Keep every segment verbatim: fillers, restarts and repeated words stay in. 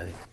I think.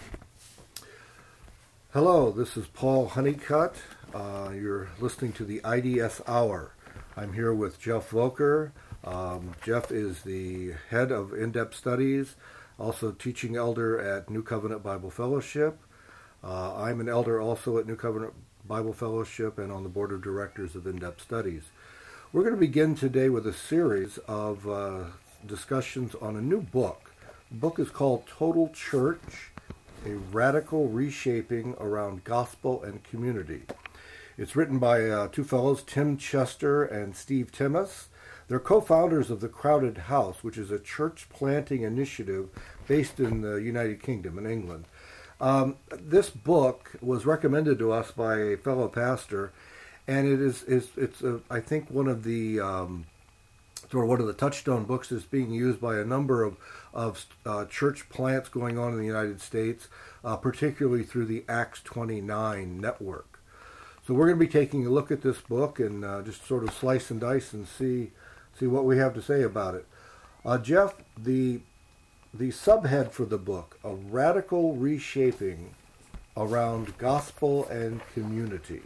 Hello, this is Paul Honeycutt. Uh, you're listening to the I D S Hour. I'm here with Jeff Volker. Um, Jeff is the head of in-depth studies, also teaching elder at New Covenant Bible Fellowship. Uh, I'm an elder also at New Covenant Bible Fellowship and on the board of directors of in-depth studies. We're going to begin today with a series of uh, discussions on a new book. The book is called Total Church, a Radical Reshaping Around Gospel and Community. It's written by uh, two fellows, Tim Chester and Steve Timmis. They're co-founders of The Crowded House, which is a church planting initiative based in the United Kingdom, in England. Um, this book was recommended to us by a fellow pastor, and it is, is it's a, I think one of the um, sort of one of the touchstone books that's being used by a number of of uh, church plants going on in the United States, uh, particularly through the Acts twenty-nine network. So we're going to be taking a look at this book and uh, just sort of slice and dice and see see what we have to say about it. Uh, Jeff, the the subhead for the book, A Radical Reshaping Around Gospel and Community.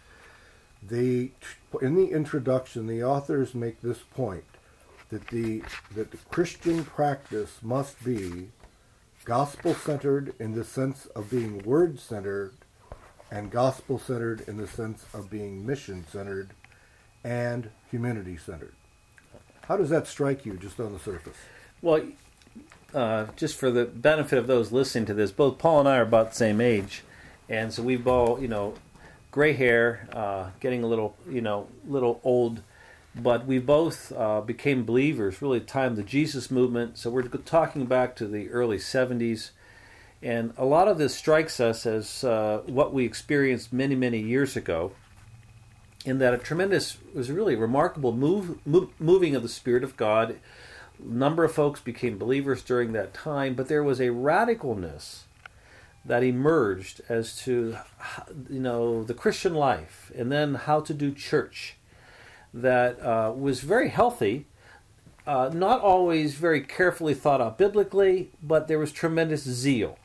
They, in the introduction, the authors make this point, that the that the Christian practice must be gospel-centered in the sense of being word-centered, and gospel-centered in the sense of being mission-centered and community-centered. How does that strike you just on the surface? Well, uh, just for the benefit of those listening to this, both Paul and I are about the same age, and so we've all, you know, gray hair, uh, getting a little, you know, little old, but we both uh, became believers really at the time of the Jesus movement. So we're talking back to the early seventies, and a lot of this strikes us as uh, what we experienced many, many years ago, in that a tremendous, it was a really remarkable move, move, moving of the Spirit of God. A number of folks became believers during that time, but there was a radicalness that emerged as to, you know, the Christian life and then how to do church that uh, was very healthy, uh, not always very carefully thought out biblically, but there was tremendous zeal.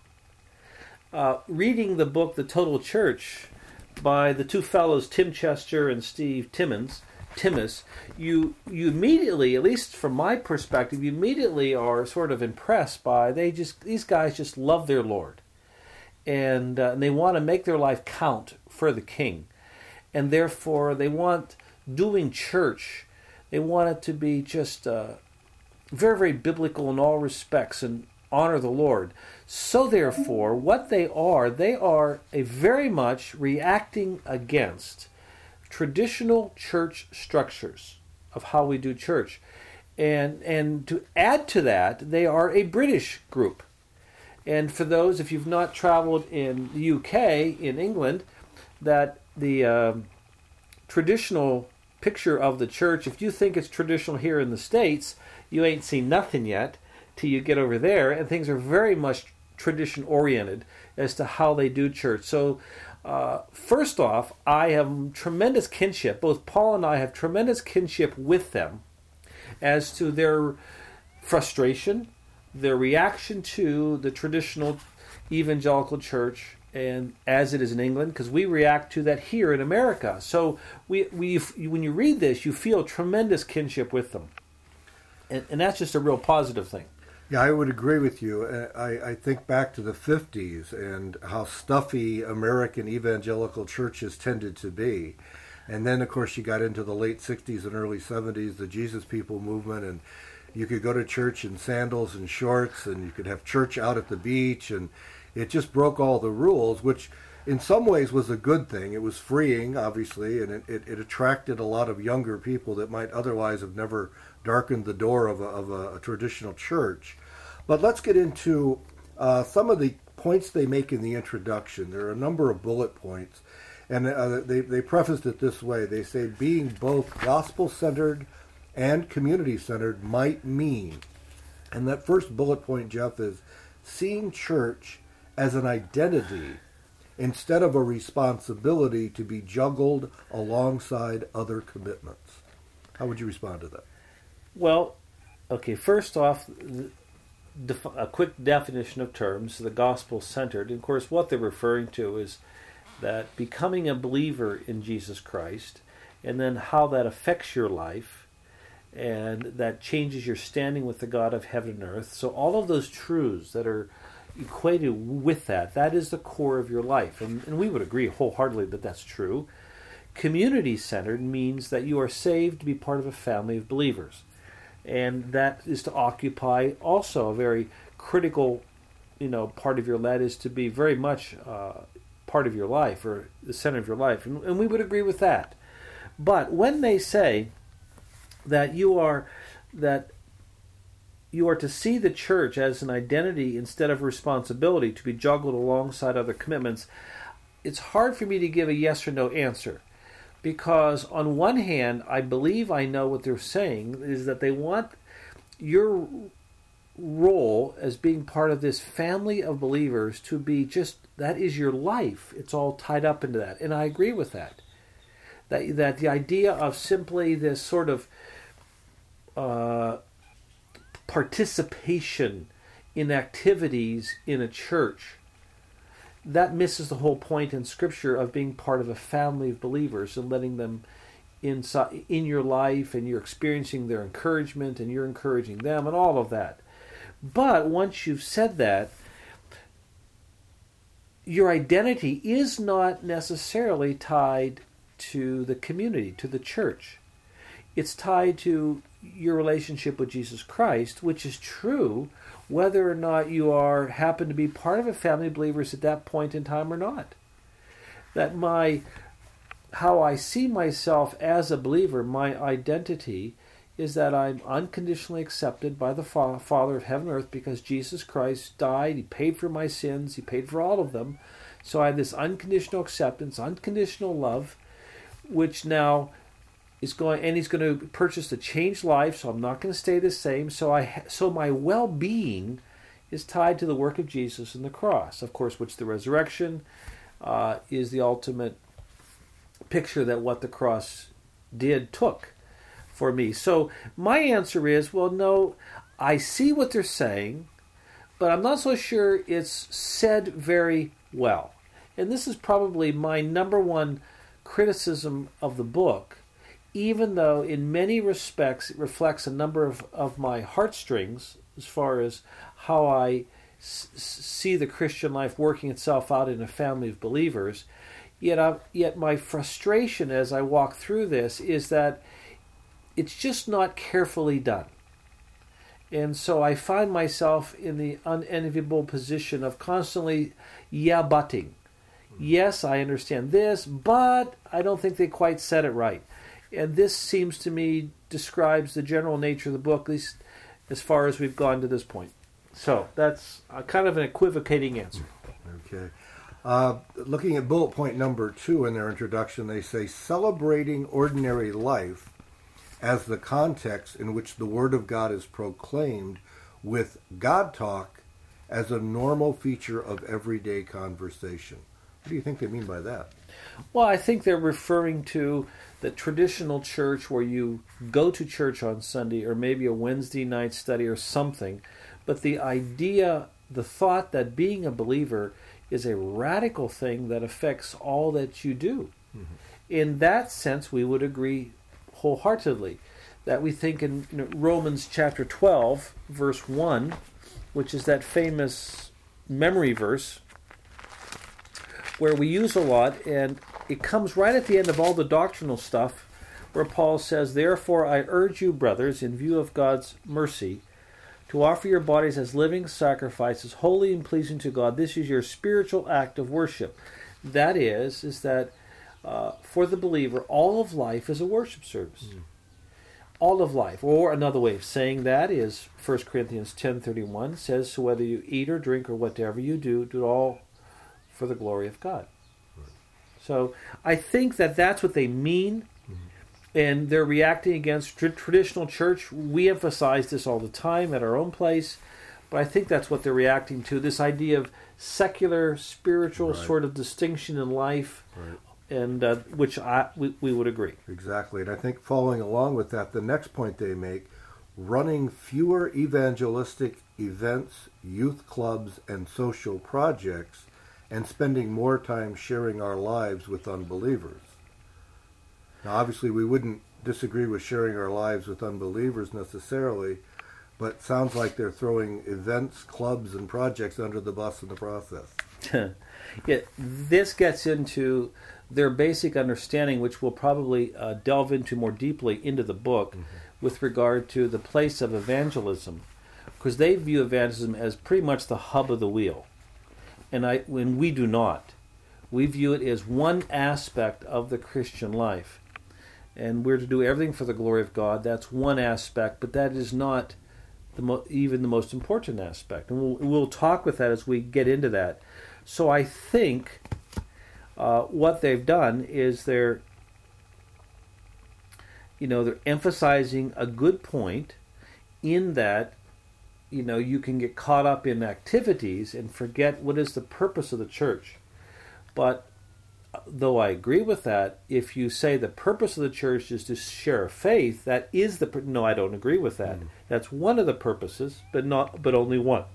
Uh, reading the book, The Total Church, by the two fellows, Tim Chester and Steve Timmins, Timmis, you you immediately, at least from my perspective, you immediately are sort of impressed by, they just, these guys just love their Lord. And, uh, and they want to make their life count for the King. And therefore, they want doing church, they want it to be just uh, very, very biblical in all respects and honor the Lord. So therefore, what they are, they are a very much reacting against traditional church structures of how we do church. And, and to add to that, they are a British group. And for those, if you've not traveled in the U K, in England, that the um, traditional picture of the church, if you think it's traditional here in the States, you ain't seen nothing yet till you get over there, and things are very much tradition-oriented as to how they do church. So, uh, first off, I have tremendous kinship. Both Paul and I have tremendous kinship with them as to their frustration, their reaction to the traditional evangelical church, and as it is in England, because we react to that here in America. So we, we, when you read this, you feel tremendous kinship with them, and, and that's just a real positive thing. Yeah, I would agree with you. I, I think back to the fifties and how stuffy American evangelical churches tended to be. And then, of course, you got into the late sixties and early seventies, the Jesus People movement, and you could go to church in sandals and shorts, and you could have church out at the beach, and it just broke all the rules, which in some ways was a good thing. It was freeing, obviously, and it, it, it attracted a lot of younger people that might otherwise have never darkened the door of a, of a, a traditional church. But let's get into uh, some of the points they make in the introduction. There are a number of bullet points, and uh, they, they prefaced it this way. They say, being both gospel-centered and community-centered might mean, and that first bullet point, Jeff, is seeing church as an identity instead of a responsibility to be juggled alongside other commitments. How would you respond to that? Well, okay, first off, def- a quick definition of terms, the gospel-centered. And of course, what they're referring to is that becoming a believer in Jesus Christ, and then how that affects your life, and that changes your standing with the God of heaven and earth. So all of those truths that are equated with that, that is the core of your life. And, and we would agree wholeheartedly that that's true. Community-centered means that you are saved to be part of a family of believers. And that is to occupy also a very critical, you know, part of your life, is to be very much uh, part of your life, or the center of your life. And, and we would agree with that. But when they say that you are that you are to see the church as an identity instead of responsibility to be juggled alongside other commitments, it's hard for me to give a yes or no answer. Because on one hand, I believe I know what they're saying is that they want your role as being part of this family of believers to be just, that is your life. It's all tied up into that. And I agree with that. That, that the idea of simply this sort of uh, participation in activities in a church, that misses the whole point in Scripture of being part of a family of believers and letting them inside in your life, and you're experiencing their encouragement and you're encouraging them and all of that. But once you've said that, your identity is not necessarily tied to the community, to the church. It's tied to your relationship with Jesus Christ, which is true whether or not you are happen to be part of a family of believers at that point in time or not. That my how I see myself as a believer, my identity, is that I'm unconditionally accepted by the Fa- Father of heaven and earth, because Jesus Christ died, He paid for my sins, He paid for all of them. So I have this unconditional acceptance, unconditional love, which now is going, and He's going to purchase a changed life, so I'm not going to stay the same. So I, so my well-being is tied to the work of Jesus and the cross, of course, which the resurrection uh, is the ultimate picture that what the cross did took for me. So my answer is, well, no, I see what they're saying, but I'm not so sure it's said very well. And this is probably my number one criticism of the book, even though in many respects it reflects a number of, of my heartstrings as far as how I s- see the Christian life working itself out in a family of believers. Yet, I, yet my frustration as I walk through this is that it's just not carefully done. And so I find myself in the unenviable position of constantly yeah-butting. Yes, I understand this, but I don't think they quite said it right. And this seems to me describes the general nature of the book, at least as far as we've gone to this point. So that's a kind of an equivocating answer. Okay. Uh, looking at bullet point number two in their introduction, they say, celebrating ordinary life as the context in which the Word of God is proclaimed, with God talk as a normal feature of everyday conversation. What do you think they mean by that? Well, I think they're referring to the traditional church where you go to church on Sunday, or maybe a Wednesday night study or something, but the idea, the thought that being a believer is a radical thing that affects all that you do. Mm-hmm. In that sense, we would agree wholeheartedly that we think in you know, Romans chapter twelve, verse one, which is that famous memory verse where we use a lot, and it comes right at the end of all the doctrinal stuff, where Paul says, "Therefore I urge you, brothers, in view of God's mercy, to offer your bodies as living sacrifices, holy and pleasing to God. This is your spiritual act of worship." That is, is that uh, for the believer, all of life is a worship service. Mm. All of life. Or another way of saying that is First Corinthians ten thirty-one says, "So whether you eat or drink or whatever you do, do it all for the glory of God." Right. So I think that that's what they mean. And they're reacting against tr- traditional church. We emphasize this all the time at our own place, but I think that's what they're reacting to, this idea of secular, spiritual right. sort of distinction in life, right. and uh, which I, we, we would agree. Exactly, and I think following along with that, the next point they make, running fewer evangelistic events, youth clubs, and social projects, and spending more time sharing our lives with unbelievers. Now, obviously, we wouldn't disagree with sharing our lives with unbelievers necessarily, but it sounds like they're throwing events, clubs, and projects under the bus in the process. Yeah, this gets into their basic understanding, which we'll probably uh, delve into more deeply into the book, mm-hmm. with regard to the place of evangelism, because they view evangelism as pretty much the hub of the wheel, and I, when we do not, we view it as one aspect of the Christian life, and we're to do everything for the glory of God. That's one aspect, but that is not the mo- even the most important aspect, and we'll, we'll talk with that as we get into that. So I think uh, what they've done is they're, you know, they're emphasizing a good point in that, you know, you can get caught up in activities and forget what is the purpose of the church. But though I agree with that, if you say the purpose of the church is to share a faith, that is the no. I don't agree with that. Mm. That's one of the purposes, but not, but only one.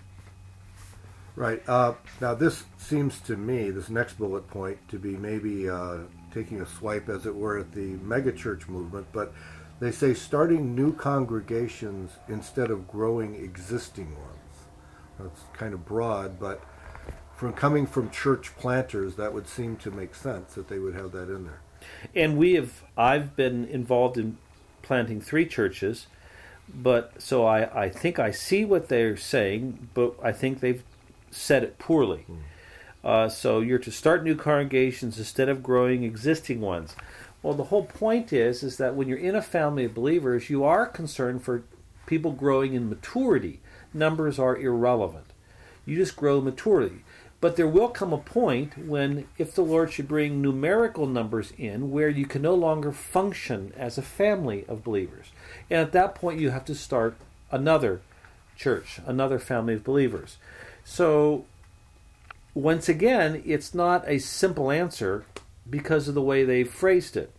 Right. Uh, now, this seems to me, this next bullet point, to be maybe uh, taking a swipe, as it were, at the megachurch movement. But they say starting new congregations instead of growing existing ones. That's kind of broad, but from coming from church planters, that would seem to make sense that they would have that in there. And we have, I've been involved in planting three churches, but so I, I think I see what they're saying, but I think they've said it poorly. Mm. Uh, so you're to start new congregations instead of growing existing ones. Well, the whole point is, is that when you're in a family of believers, you are concerned for people growing in maturity. Numbers are irrelevant. You just grow maturity. But there will come a point when, if the Lord should bring numerical numbers in, where you can no longer function as a family of believers. And at that point, you have to start another church, another family of believers. So, once again, it's not a simple answer because of the way they've phrased it.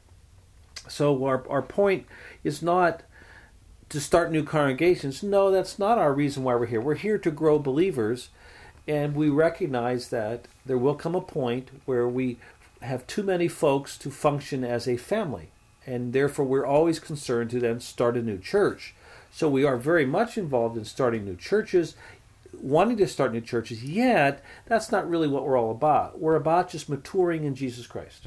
So our our point is not to start new congregations. No, that's not our reason why we're here. We're here to grow believers. And we recognize that there will come a point where we have too many folks to function as a family. And therefore, we're always concerned to then start a new church. So we are very much involved in starting new churches, wanting to start new churches, yet that's not really what we're all about. We're about just maturing in Jesus Christ.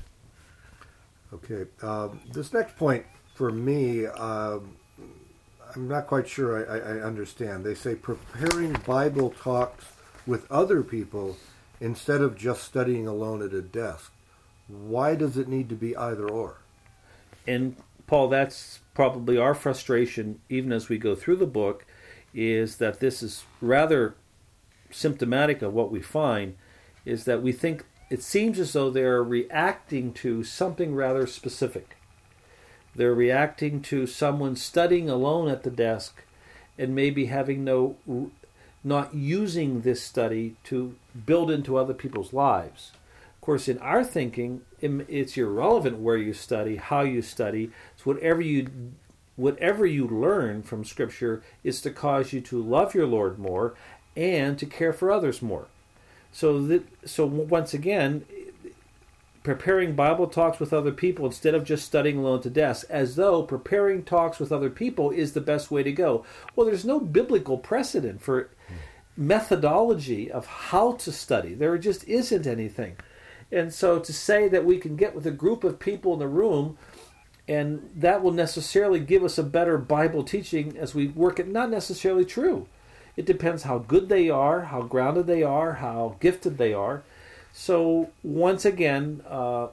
Okay. Um, this next point, for me, um, I'm not quite sure I, I, I understand. They say preparing Bible talks with other people instead of just studying alone at a desk. Why does it need to be either or? And Paul, that's probably our frustration, even as we go through the book, is that this is rather symptomatic of what we find, is that we think it seems as though they're reacting to something rather specific. They're reacting to someone studying alone at the desk and maybe having no... not using this study to build into other people's lives. Of course, in our thinking, it's irrelevant where you study, how you study. It's whatever you whatever you learn from Scripture is to cause you to love your Lord more and to care for others more. So, that, so once again, preparing Bible talks with other people instead of just studying alone to desk, as though preparing talks with other people is the best way to go. Well, there's no biblical precedent for methodology of how to study. There just isn't anything. And so to say that we can get with a group of people in the room and that will necessarily give us a better Bible teaching as we work it, not necessarily true. It depends how good they are, how grounded they are, how gifted they are. So once again, uh,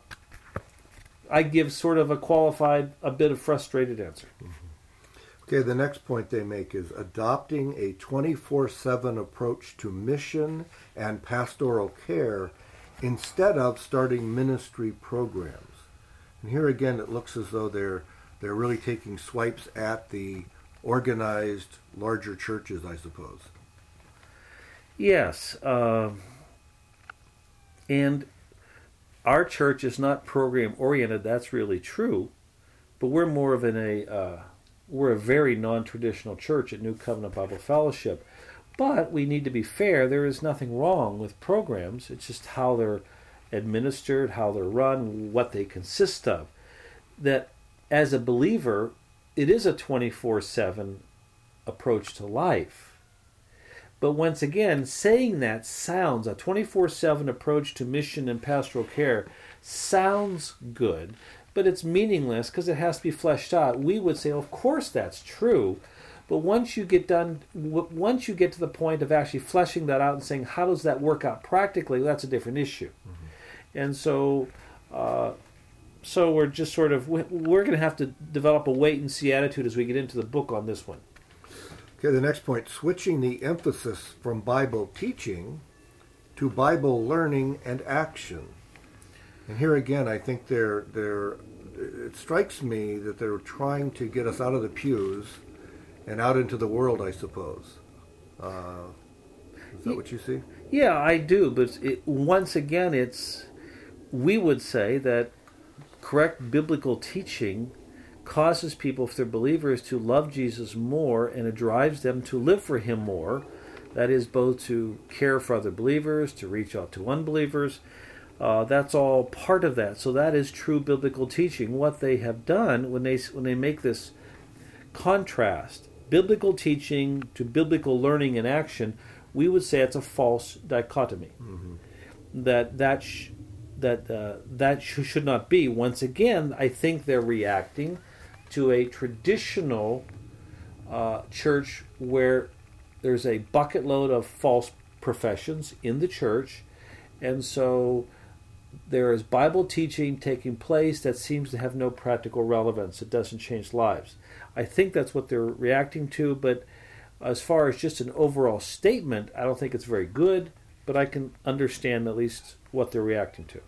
I give sort of a qualified, a bit of frustrated answer. Mm-hmm. Okay, the next point they make is adopting a twenty-four seven approach to mission and pastoral care instead of starting ministry programs. And here again, it looks as though they're they're really taking swipes at the organized larger churches, I suppose. Yes, uh, and our church is not program oriented. That's really true, but we're more of in a uh, we're a very non-traditional church at New Covenant Bible Fellowship. But we need to be fair. There is nothing wrong with programs. It's just how they're administered, how they're run, what they consist of. That as a believer, it is a twenty-four seven approach to life. But once again, saying that sounds, a twenty-four seven approach to mission and pastoral care sounds good, but it's meaningless because it has to be fleshed out. We would say, of course that's true, but once you get done, once you get to the point of actually fleshing that out and saying, how does that work out practically, that's a different issue. Mm-hmm. And so, uh, so we're just sort of, we're going to have to develop a wait-and-see attitude as we get into the book on this one. Okay, the next point, switching the emphasis from Bible teaching to Bible learning and action. And here again, I think they're, they're, it strikes me that they're trying to get us out of the pews and out into the world, I suppose. Uh, is that what you see? Yeah, I do. But it, once again, it's, we would say that correct biblical teaching causes people, if they're believers, to love Jesus more, and it drives them to live for him more. That is, both to care for other believers, to reach out to unbelievers. Uh, that's all part of that. So that is true biblical teaching. What they have done when they when they make this contrast, biblical teaching to biblical learning and action, we would say it's a false dichotomy. Mm-hmm. That that sh- that uh, that sh- should not be. Once again, I think they're reacting to a traditional uh, church where there's a bucket load of false professions in the church, and so there is Bible teaching taking place that seems to have no practical relevance. It doesn't change lives. I think that's what they're reacting to, but as far as just an overall statement, I don't think it's very good, but I can understand at least what they're reacting to.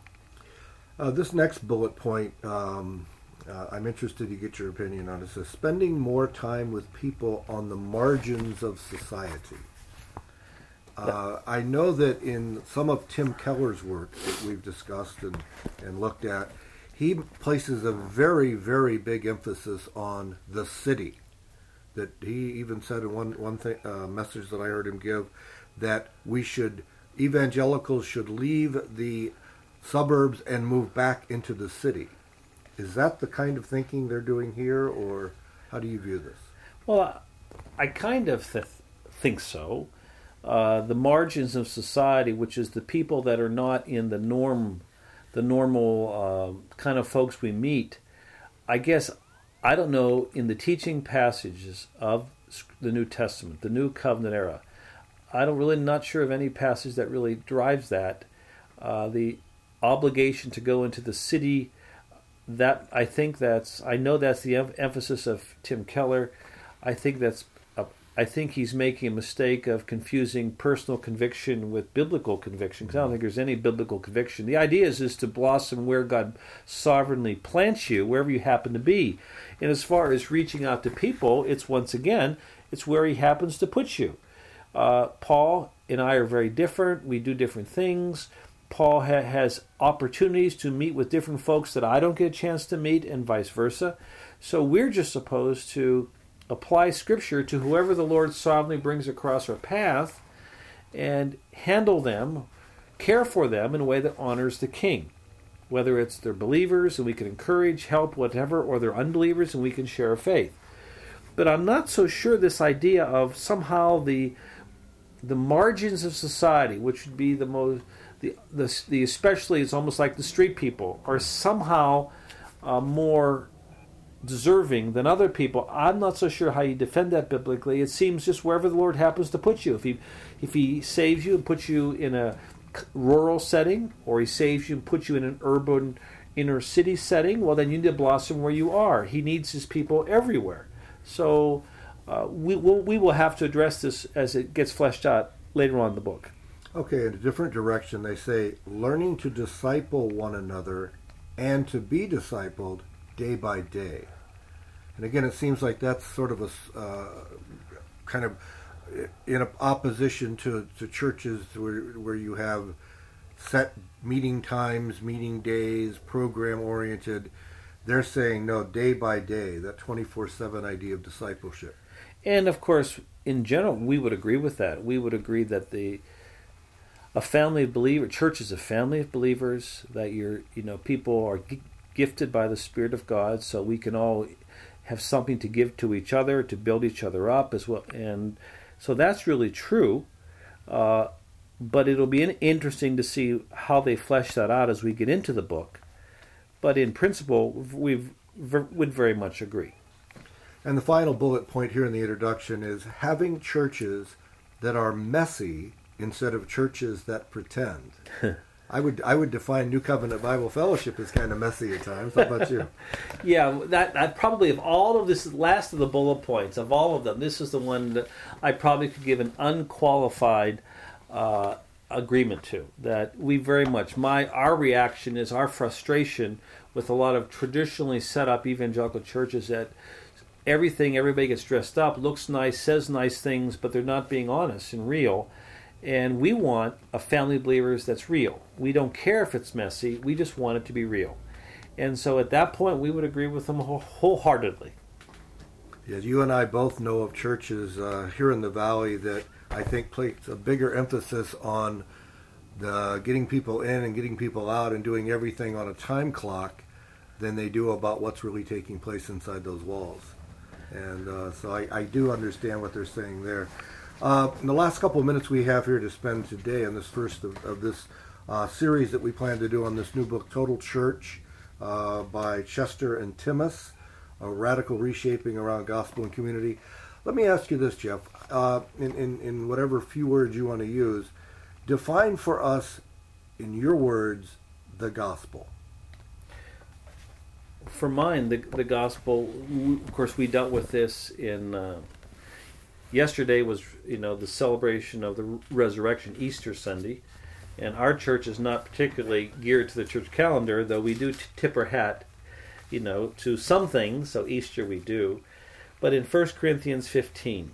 Uh, this next bullet point, um, uh, I'm interested to get your opinion on. It says, spending more time with people on the margins of society. Uh, I know that in some of Tim Keller's work that we've discussed and, and looked at, he places a very, very big emphasis on the city. That he even said in one one thing, uh, message that I heard him give, that we should, evangelicals should leave the suburbs and move back into the city. Is that the kind of thinking they're doing here, or how do you view this? Well, I kind of th- think so. Uh, the margins of society, which is the people that are not in the norm, the normal uh, kind of folks we meet, I guess, I don't know, in the teaching passages of the New Testament, the New Covenant era, I don't really, not sure of any passage that really drives that. Uh, the obligation to go into the city, that I think that's, I know that's the em- emphasis of Tim Keller. I think that's I think he's making a mistake of confusing personal conviction with biblical conviction, because I don't think there's any biblical conviction. The idea is, is to blossom where God sovereignly plants you, wherever you happen to be. And as far as reaching out to people, it's once again, it's where he happens to put you. Uh, Paul and I are very different. We do different things. Paul ha- has opportunities to meet with different folks that I don't get a chance to meet, and vice versa. So we're just supposed to apply Scripture to whoever the Lord sovereignly brings across our path and handle them, care for them in a way that honors the King. Whether it's they're believers and we can encourage, help, whatever, or they're unbelievers and we can share faith. But I'm not so sure this idea of somehow the the margins of society, which would be the most, the the, the especially, it's almost like the street people, are somehow uh, more deserving than other people. I'm not so sure how you defend that biblically. It seems just wherever the Lord happens to put you. If he if he saves you and puts you in a rural setting, or he saves you and puts you in an urban inner city setting, well, then you need to blossom where you are. He needs his people everywhere. So uh, we will we will have to address this as it gets fleshed out later on in the book. Okay, in a different direction, they say learning to disciple one another and to be discipled day by day. And again, it seems like that's sort of a uh, kind of in opposition to, to churches where, where you have set meeting times, meeting days, program-oriented. They're saying, no, day by day, that twenty-four seven idea of discipleship. And, of course, in general, we would agree with that. We would agree that the a family of believers, church is a family of believers, that you're, you know, people are g- gifted by the Spirit of God, so we can all have something to give to each other, to build each other up as well. And so that's really true. Uh, but it'll be an, interesting to see how they flesh that out as we get into the book. But in principle, we would very much agree. And the final bullet point here in the introduction is having churches that are messy instead of churches that pretend. I would I would define New Covenant Bible Fellowship as kind of messy at times. How about you? Yeah, that, that probably of all of this last of the bullet points, of all of them, this is the one that I probably could give an unqualified uh, agreement to. That we very much, my our reaction is our frustration with a lot of traditionally set up evangelical churches that everything, everybody gets dressed up, looks nice, says nice things, but they're not being honest and real. And we want a family of believers that's real. We don't care if it's messy. We just want it to be real. And so at that point, we would agree with them wholeheartedly. Yes, you and I both know of churches uh, here in the Valley that I think place a bigger emphasis on the getting people in and getting people out and doing everything on a time clock than they do about what's really taking place inside those walls. And uh, so I, I do understand what they're saying there. Uh, in the last couple of minutes we have here to spend today on this first of, of this uh, series that we plan to do on this new book, Total Church, uh, by Chester and Timmis, A Radical Reshaping Around Gospel and Community. Let me ask you this, Jeff, uh, in, in, in whatever few words you want to use, define for us, in your words, the gospel. For mine, the, the gospel, of course, we dealt with this in... Uh, Yesterday was, you know, the celebration of the resurrection, Easter Sunday, and our church is not particularly geared to the church calendar, though we do tip our hat, you know, to some things, so Easter we do. But in First Corinthians fifteen,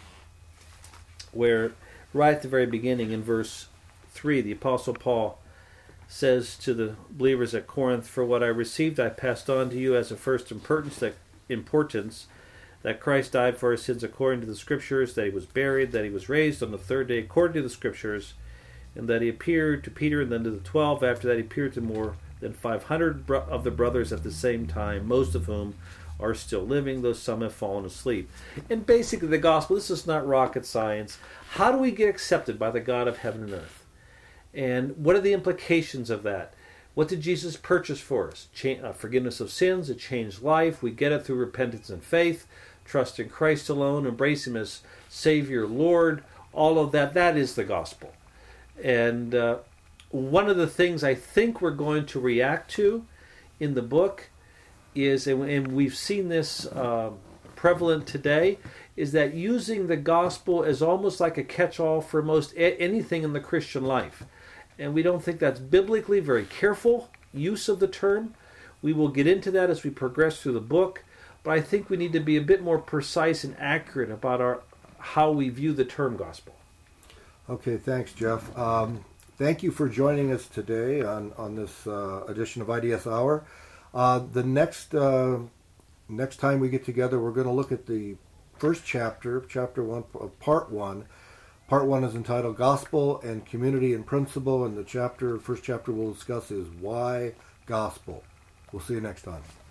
where right at the very beginning in verse three, the Apostle Paul says to the believers at Corinth, "For what I received I passed on to you as of first importance, that importance, that Christ died for our sins according to the Scriptures, that he was buried, that he was raised on the third day according to the Scriptures, and that he appeared to Peter and then to the twelve. After that he appeared to more than five hundred of the brothers at the same time, most of whom are still living, though some have fallen asleep." And basically the gospel, this is not rocket science. How do we get accepted by the God of heaven and earth? And what are the implications of that? What did Jesus purchase for us? Cha- uh, forgiveness of sins, a changed life. We get it through repentance and faith. Trust in Christ alone, embrace him as Savior, Lord, all of that. That is the gospel. And uh, one of the things I think we're going to react to in the book is, and, and we've seen this uh, prevalent today, is that using the gospel as almost like a catch-all for most a- anything in the Christian life. And we don't think that's biblically very careful use of the term. We will get into that as we progress through the book. But I think we need to be a bit more precise and accurate about our how we view the term gospel. Okay, thanks, Jeff. Um, thank you for joining us today on, on this uh, edition of I D S Hour. Uh, the next uh, next time we get together, we're going to look at the first chapter, chapter one, part one. Part one is entitled Gospel and Community and Principle, and the chapter, first chapter we'll discuss is Why Gospel. We'll see you next time.